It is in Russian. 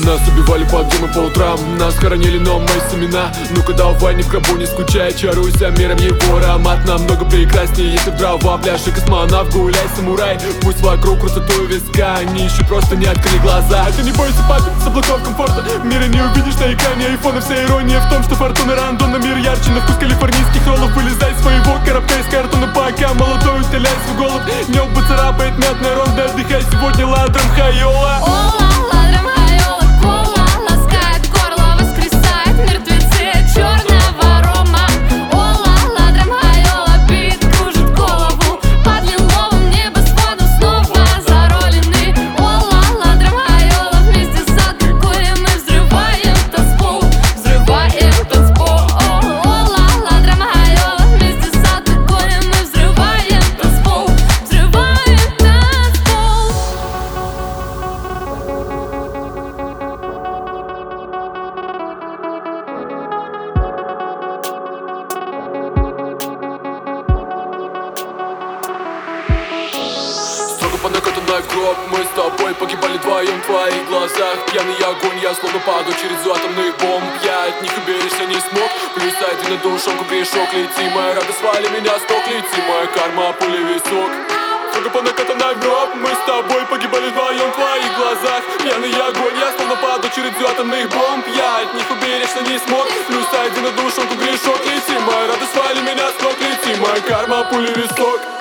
Нас убивали подъемы по утрам, нас хоронили, но мои семена. Ну-ка давай, не в гробу не скучай, чаруйся миром его аромат. Намного прекраснее, если в дрова пляши космонавт, гуляй, самурай. Пусть вокруг красоту виска, они еще просто не открыли глаза. А ты не бойся, папе, с облаков комфорта мира не увидишь на экране айфона. Вся ирония в том, что фортуна рандомно, мир ярче на вкус калифорнийских роллов. Вылезай из своего коробка из картона, пока молодой утоляй свой голод. Небо царапает мятная ронда, отдыхай сегодня ладром хайола. Накатанный в гроб, мы с тобой погибали вдвоем в твоих глазах. Пьяный огонь, я словно падаю через атомных бомб. Я от них уберечься не смог. Плюс один на душонку пришел. Лети, моя радость, свали меня с ног. Лети, моя карма, пули висок. Строго по накатанной в гроб, мы с тобой погибали вдвоем в твоих глазах. Пьяный огонь, я словно падаю через атомных бомб. Я от них уберечься не смог. Плюс один на душонку пришел. Лети, моя радость, свали меня с ног. Лети, моя карма, пули висок.